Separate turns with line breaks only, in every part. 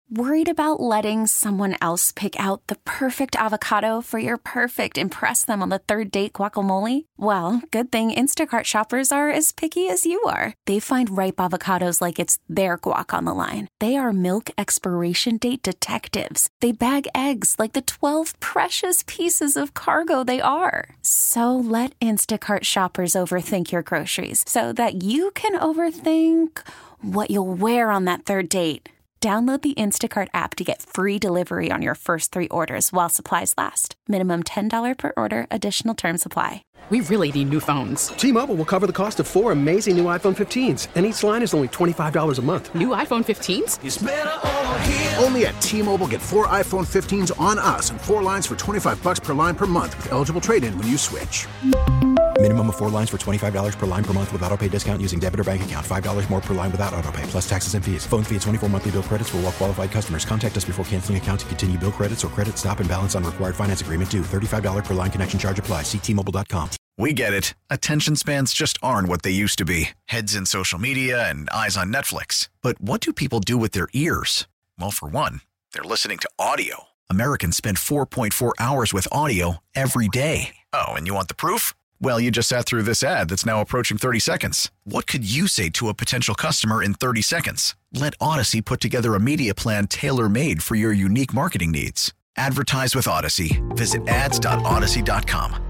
Worried about letting someone else pick out the perfect avocado for your perfect impress them on the third date guacamole? Well, good thing Instacart shoppers are as picky as you are. They find ripe avocados like it's their guac on the line. They are milk expiration date detectives. They bag eggs like the 12 precious pieces of cargo they are. So let Instacart shoppers overthink your groceries so that you can overthink what you'll wear on that third date. Download the Instacart app to get free delivery on your first 3 orders while supplies last. Minimum $10 per order. Additional terms apply.
We really need new phones.
T-Mobile will cover the cost of 4 amazing new iPhone 15s, and each line is only $25 a month.
New iPhone 15s?
It's better over here.
Only at T-Mobile, get 4 iPhone 15s on us and 4 lines for $25 per line per month with eligible trade-in when you switch.
Minimum of 4 lines for $25 per line per month with autopay discount using debit or bank account. $5 more per line without autopay, plus taxes and fees. Phone fee at 24 monthly bill credits for well-qualified customers. Contact us before canceling account to continue bill credits or credit stop and balance on required finance agreement due. $35 per line connection charge applies. See T-Mobile.com.
We get it. Attention spans just aren't what they used to be. Heads in social media and eyes on Netflix. But what do people do with their ears? Well, for one, they're listening to audio. Americans spend 4.4 hours with audio every day. Oh, and you want the proof? Well, you just sat through this ad that's now approaching 30 seconds. What could you say to a potential customer in 30 seconds? Let Odyssey put together a media plan tailor-made for your unique marketing needs. Advertise with Odyssey. Visit ads.odyssey.com.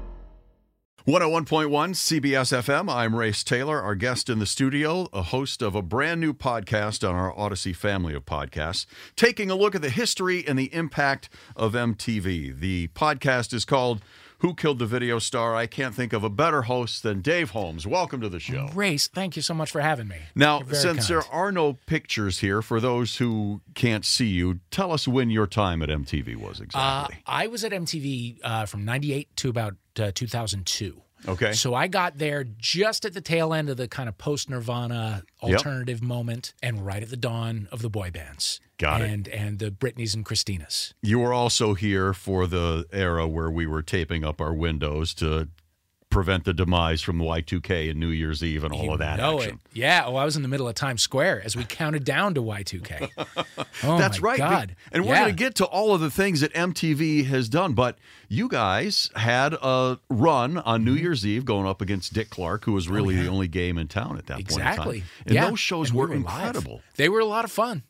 101.1 CBS FM. I'm Race Taylor, our guest in the studio, a host of a brand new podcast on our Odyssey family of podcasts, taking a look at the history and the impact of MTV. The podcast is called Who Killed the Video Star? I can't think of a better host than Dave Holmes. Welcome to the show.
Race, thank you so much for having me.
Now, since there are no pictures here, for those who can't see you, tell us when your time at MTV was exactly.
I was at MTV from 98 to about 2002.
Okay.
So I got there just at the tail end of the kind of post-Nirvana alternative moment and right at the dawn of the boy bands.
Got it.
And the Britneys and Christinas.
You were also here for the era where we were taping up our windows to prevent the demise from Y2K and New Year's Eve and all of that action.
It. Yeah. Oh, I was in the middle of Times Square as we counted down to Y2K. Oh,
that's
my
right.
God.
And we're going to get to all of the things that MTV has done, but you guys had a run on New Year's Eve going up against Dick Clark, who was really the only game in town at that point in time.
Exactly.
And those shows were incredible.
Live. They were a lot of fun.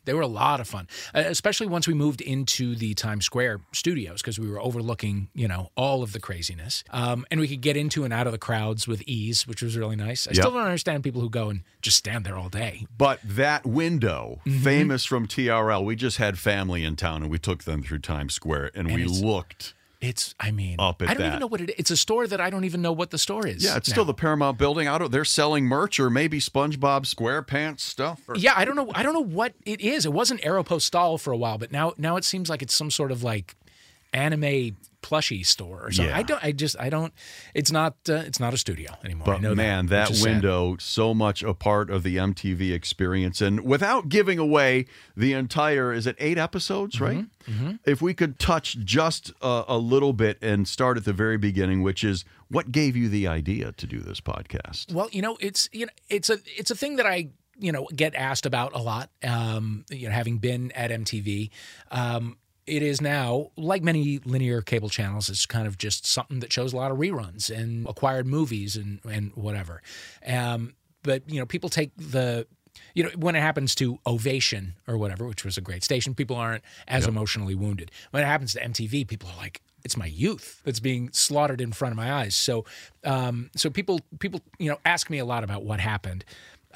Especially once we moved into the Times Square studios because we were overlooking, all of the craziness. And we could get into and out of the crowds with ease, which was really nice. I still don't understand people who go and just stand there all day.
But that window, famous from TRL, we just had family in town and we took them through Times Square and we looked.
I don't even know what it is. It's a store that I don't even know what the store is.
Yeah, it's still the Paramount building. They're selling merch or maybe SpongeBob SquarePants stuff.
Yeah, I don't know what it is. It wasn't Aeropostale for a while, but now it seems like it's some sort of like anime plushie store or something.
Yeah.
It's not a studio anymore.
But
I know
man, that window, so much a part of the MTV experience. And without giving away the entire, is it 8 episodes, right?
Mm-hmm.
If we could touch just a little bit and start at the very beginning, which is what gave you the idea to do this podcast?
Well, it's a thing that I get asked about a lot. Having been at MTV. It is now, like many linear cable channels, it's kind of just something that shows a lot of reruns and acquired movies and whatever. But, people take when it happens to Ovation or whatever, which was a great station, people aren't as emotionally wounded. When it happens to MTV, people are like, it's my youth that's being slaughtered in front of my eyes. So people ask me a lot about what happened.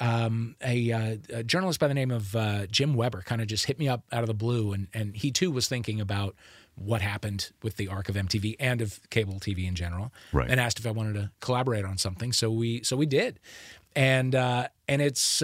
A journalist by the name of Jim Weber kind of just hit me up out of the blue, and he too was thinking about what happened with the arc of MTV and of cable TV in general,
right,
and asked if I wanted to collaborate on something. So we did, and it's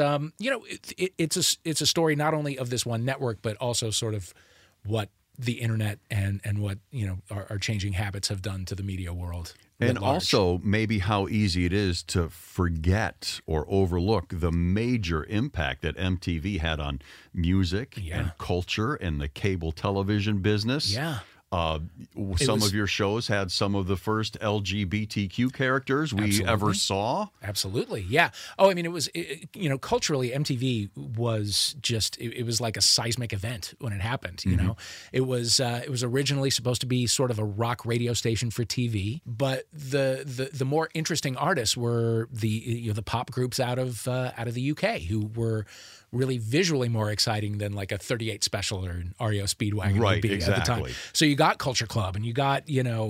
it's a story not only of this one network, but also sort of what the internet and what our changing habits have done to the media world.
And also maybe how easy it is to forget or overlook the major impact that MTV had on music and culture and the cable television business.
Yeah.
Some of your shows had some of the first LGBTQ characters we ever saw.
Absolutely, yeah. Oh, I mean, it was culturally, MTV was just it was like a seismic event when it happened. You know, it was originally supposed to be sort of a rock radio station for TV, but the more interesting artists were the pop groups out of the UK who were really visually more exciting than like a 38 Special or an REO Speedwagon would be at the time. So you got Culture Club and you got,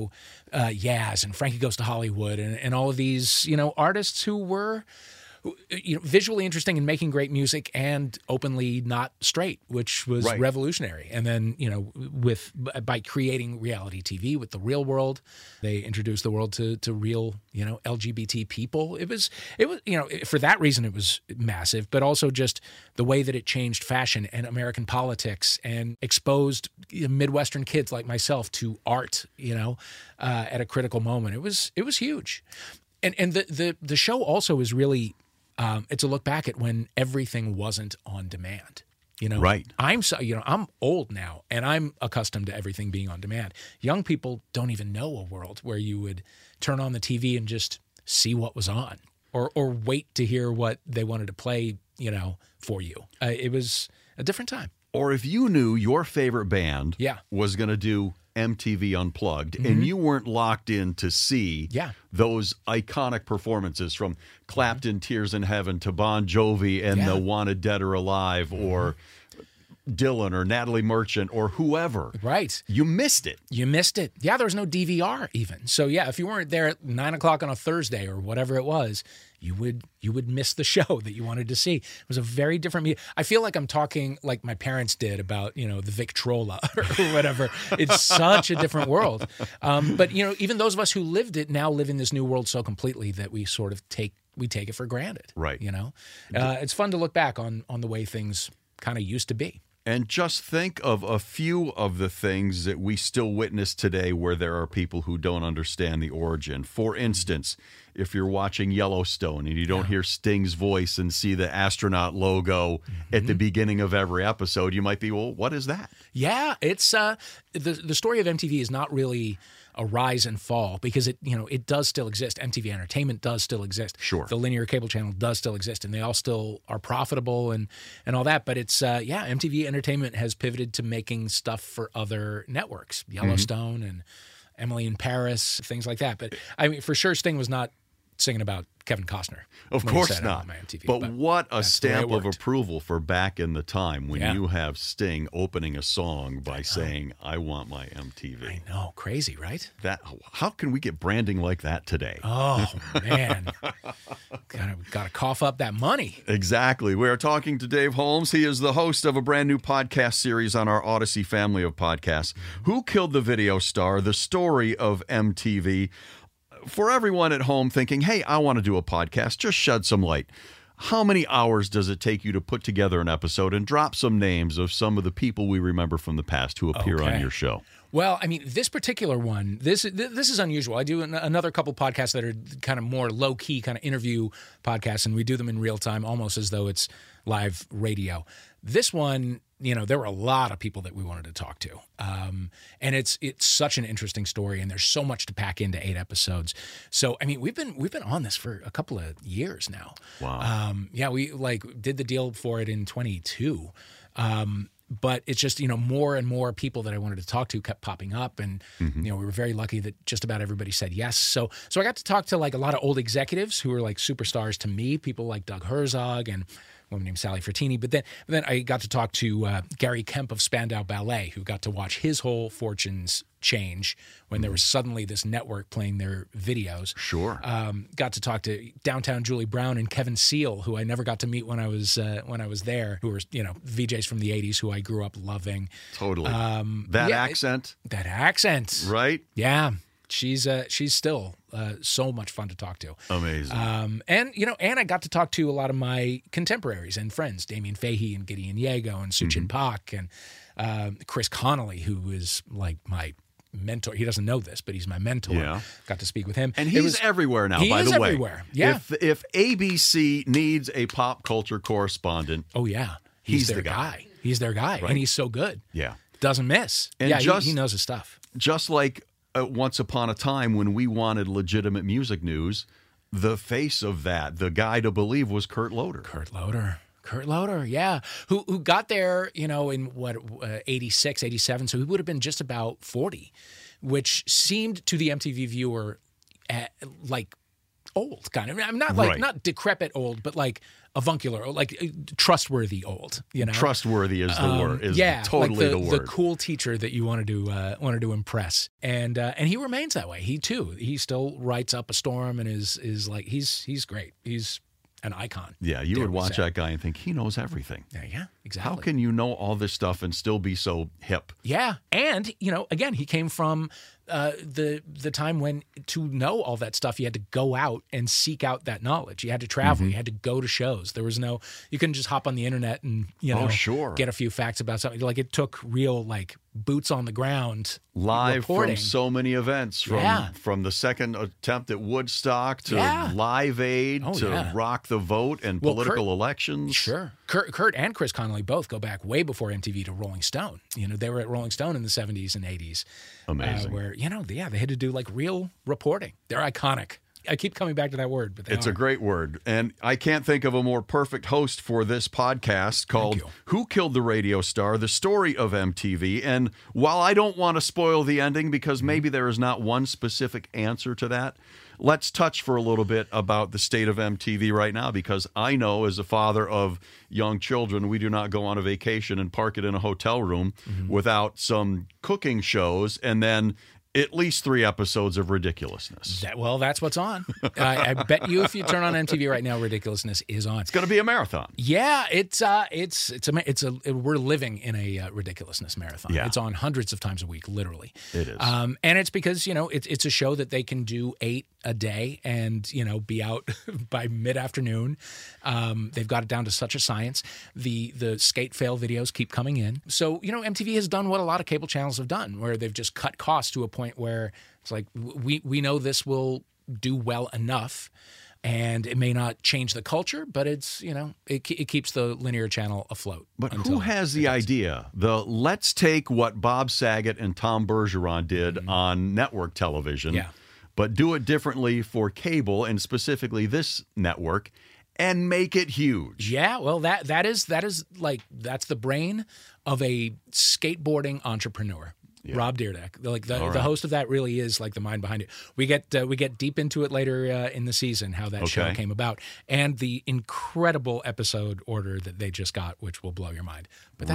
Yaz and Frankie Goes to Hollywood and all of these, artists who were visually interesting and making great music and openly not straight, which was revolutionary. And then, by creating reality TV with The Real World, they introduced the world to real, LGBT people. It was, for that reason, it was massive, but also just the way that it changed fashion and American politics and exposed Midwestern kids like myself to art, at a critical moment. It was huge. And the show also is really, it's a look back at when everything wasn't on demand.
Right.
I'm old now, and I'm accustomed to everything being on demand. Young people don't even know a world where you would turn on the TV and just see what was on, or wait to hear what they wanted to play, for you. It was a different time.
Or if you knew your favorite band was going to do MTV Unplugged, and you weren't locked in to see those iconic performances from Clapton, Tears in Heaven, to Bon Jovi and the Wanted Dead or Alive, or Dylan or Natalie Merchant or whoever.
Right.
You missed it.
Yeah, there was no DVR even. So yeah, if you weren't there at 9 o'clock on a Thursday or whatever it was, you would miss the show that you wanted to see. It was a very different media. I feel like I'm talking like my parents did about, the Victrola or whatever. It's such a different world. But, even those of us who lived it now live in this new world so completely that we sort of take it for granted.
Right.
It's fun to look back on the way things kind of used to be.
And just think of a few of the things that we still witness today where there are people who don't understand the origin. For instance, if you're watching Yellowstone and you don't hear Sting's voice and see the astronaut logo at the beginning of every episode, you might be, well, what is that?
Yeah, it's the story of MTV is not really a rise and fall because it does still exist. MTV Entertainment does still exist.
Sure.
The linear cable channel does still exist, and they all still are profitable and all that. But it's MTV Entertainment has pivoted to making stuff for other networks, Yellowstone and Emily in Paris, things like that. But I mean, for sure, Sting was not singing about Kevin Costner.
Of course not.
MTV,
but what a stamp of approval for back in the time when you have Sting opening a song by saying, I want my MTV.
I know. Crazy, right?
How can we get branding like that today?
Oh, man. Gotta cough up that money.
Exactly. We are talking to Dave Holmes. He is the host of a brand new podcast series on our Odyssey family of podcasts. Who Killed the Video Star? The Story of MTV. For everyone at home thinking, hey, I want to do a podcast, just shed some light. How many hours does it take you to put together an episode and drop some names of some of the people we remember from the past who appear on your show?
Well, I mean, this particular one, this is unusual. I do another couple podcasts that are kind of more low-key kind of interview podcasts, and we do them in real time, almost as though it's live radio. This one, there were a lot of people that we wanted to talk to. And it's such an interesting story, and there's so much to pack into 8 episodes. So, I mean, we've been on this for a couple of years now.
Wow.
We did the deal for it in 22. But it's just, more and more people that I wanted to talk to kept popping up. And, we were very lucky that just about everybody said yes. So I got to talk to a lot of old executives who were superstars to me, people like Doug Herzog and a woman named Sally Frattini. But then I got to talk to Gary Kemp of Spandau Ballet, who got to watch his whole fortunes change when there was suddenly this network playing their videos.
Sure.
Got to talk to Downtown Julie Brown and Kevin Seal, who I never got to meet when I was there, who were VJs from the 80s who I grew up loving.
Totally. That accent. Right?
Yeah. She's still so much fun to talk to.
Amazing.
And I got to talk to a lot of my contemporaries and friends, Damien Fahey and Gideon Yago and Suchin Pak and Chris Connolly, who is like my mentor. He doesn't know this, but he's my mentor.
Yeah.
Got to speak with him.
And he's everywhere now, by the way.
He is everywhere, yeah.
If ABC needs a pop culture correspondent,
oh, yeah. He's their guy. He's their guy,
right.
And he's so good.
Yeah.
Doesn't miss.
And
he knows his stuff.
just like once upon a time when we wanted legitimate music news, the face of that, the guy to believe, was Kurt Loder.
Kurt Loder, yeah, who got there, in 86, 87, so he would have been just about 40, which seemed to the MTV viewer like old, kind of. I'm not like not decrepit old, but like avuncular, like trustworthy old. Trustworthy
is the word. Totally
like
the word.
The cool teacher that you wanted to impress, and he remains that way. He still writes up a storm and is like he's great. He's an icon.
Yeah, you would watch that guy and think he knows everything.
Yeah, exactly.
How can you know all this stuff and still be so hip?
Yeah, and again, he came from the time when to know all that stuff, you had to go out and seek out that knowledge. You had to travel. You had to go to shows. There was you couldn't just hop on the internet and get a few facts about something. Like it took real boots on the ground
live
reporting.
From so many events, from the second attempt at Woodstock to Live Aid to Rock the Vote and political elections.
Sure. Kurt and Chris Connolly both go back way before MTV to Rolling Stone. They were at Rolling Stone in the 70s and 80s.
Amazing.
Where, they had to do real reporting. They're iconic. I keep coming back to that word, but
it's a great word. And I can't think of a more perfect host for this podcast called Who Killed the Radio Star? The Story of MTV. And while I don't want to spoil the ending because maybe there is not one specific answer to that, let's touch for a little bit about the state of MTV right now, because I know as a father of young children, we do not go on a vacation and park it in a hotel room without some cooking shows and then at least 3 episodes of ridiculousess.
That's what's on. I bet you if you turn on MTV right now, ridiculousness is on.
It's going to be a marathon.
Yeah, we're living in a ridiculousness marathon.
Yeah.
It's on hundreds of times a week, literally.
It is.
And it's because, it's a show that they can do 8 a day and, be out by mid-afternoon. They've got it down to such a science. The skate fail videos keep coming in. So, MTV has done what a lot of cable channels have done, where they've just cut costs to a point where it's like, we know this will do well enough, and it may not change the culture, but it's, it keeps the linear channel afloat.
But who has the idea? Let's take what Bob Saget and Tom Bergeron did on network television, but do it differently for cable, and specifically this network, and make it huge.
Yeah, well, that's the brain of a skateboarding entrepreneur. Yeah. Rob Dyrdek, the host of that, really is the mind behind it. We get deep into it later in the season, how that show came about, and the incredible episode order that they just got, which will blow your mind. But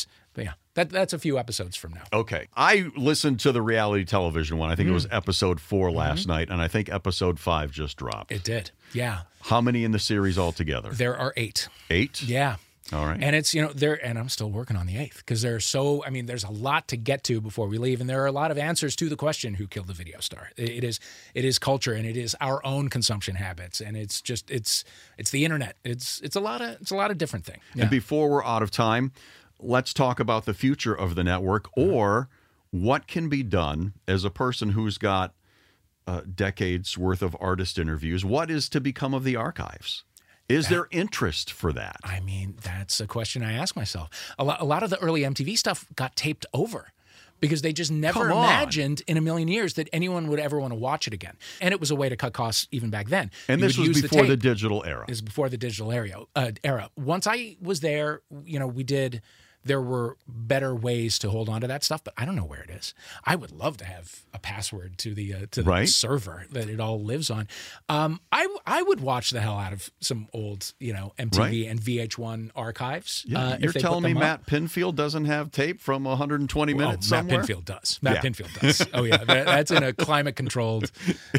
that's a few episodes from now.
Okay, I listened to the reality television one. I think it was episode 4 last night, and I think episode 5 just dropped.
It did, yeah.
How many in the series altogether?
There are 8.
8?
Yeah.
All right.
And it's, and I'm still working on the 8th because there's a lot to get to before we leave. And there are a lot of answers to the question, who killed the video star? It is culture, and it is our own consumption habits. And it's the internet. It's a lot of different things. Yeah.
And before we're out of time, let's talk about the future of the network, or what can be done as a person who's got decades worth of artist interviews. What is to become of the archives? Is there interest for that?
I mean, that's a question I ask myself. A lot of the early MTV stuff got taped over because they just never imagined in a million years that anyone would ever want to watch it again. And it was a way to cut costs even back then.
And this was before the digital era.
This was before the digital era. Once I was there, there were better ways to hold on to that stuff, but I don't know where it is. I would love to have a password to the server that it all lives on. I would watch the hell out of some old, MTV and VH1 archives.
Yeah, you're telling me Matt Pinfield doesn't have tape from 120 minutes somewhere?
Matt Pinfield does. Pinfield does. Oh yeah, that's in a climate-controlled,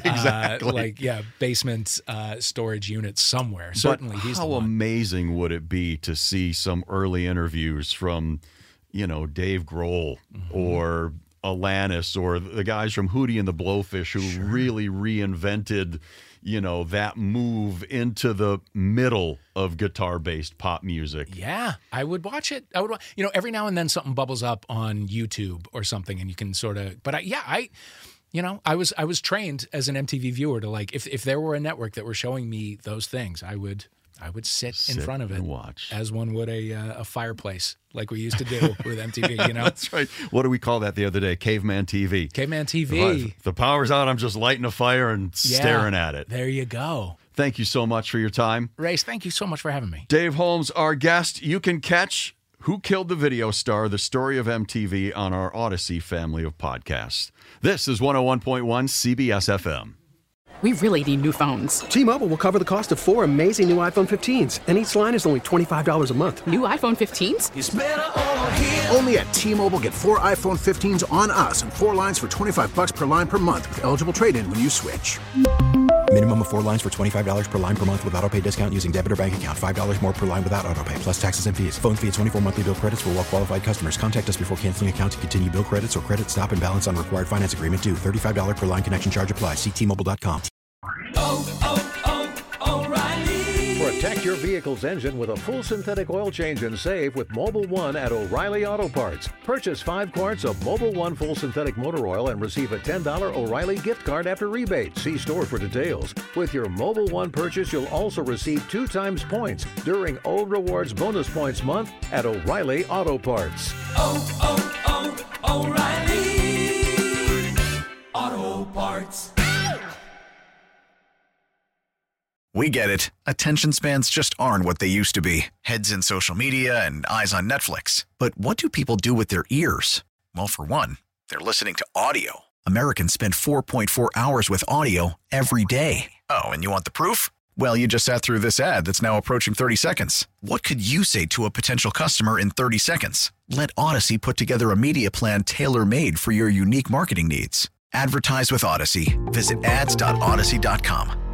basement storage unit somewhere. Certainly,
but
he's
how
the one.
Amazing would it be to see some early interviews from Dave Grohl or Alanis or the guys from Hootie and the Blowfish who really reinvented, that move into the middle of guitar-based pop music.
Yeah, I would watch it. Every now and then something bubbles up on YouTube or something, and you can sort of. But I was trained as an MTV viewer to if there were a network that were showing me those things, I would I would sit in front of it
and watch.
as one would a fireplace, like we used to do with MTV, you know?
That's right. What do we call that the other day? Caveman TV.
Caveman TV.
If the power's out, I'm just lighting a fire and staring at it.
There you go.
Thank you so much for your time.
Race, thank you so much for having me.
Dave Holmes, our guest. You can catch Who Killed the Video Star? The Story of MTV on our Odyssey family of podcasts. This is 101.1 CBS FM.
We really need new phones.
T-Mobile will cover the cost of 4 amazing new iPhone 15s, and each line is only $25 a month.
New iPhone 15s?
It's better over here. Only at T-Mobile, get 4 iPhone 15s on us and 4 lines for $25 per line per month with eligible trade-in when you switch.
Minimum of 4 lines for $25 per line per month with autopay discount using debit or bank account. $5 more per line without autopay, plus taxes and fees. Phone fee at 24 monthly bill credits for well-qualified customers. Contact us before canceling account to continue bill credits or credit stop and balance on required finance agreement due. $35 per line connection charge applies. See T-Mobile.com.
O'Reilly. Protect your vehicle's engine with a full synthetic oil change and save with Mobil 1 at O'Reilly Auto Parts. Purchase 5 quarts of Mobil 1 full synthetic motor oil and receive a $10 O'Reilly gift card after rebate. See store for details. With your Mobil 1 purchase, you'll also receive 2 times points during O Rewards Bonus Points Month at O'Reilly Auto Parts.
O'Reilly Auto Parts.
We get it. Attention spans just aren't what they used to be. Heads in social media and eyes on Netflix. But what do people do with their ears? Well, for one, they're listening to audio. Americans spend 4.4 hours with audio every day. Oh, and you want the proof? Well, you just sat through this ad that's now approaching 30 seconds. What could you say to a potential customer in 30 seconds? Let Odyssey put together a media plan tailor-made for your unique marketing needs. Advertise with Odyssey. Visit ads.odyssey.com.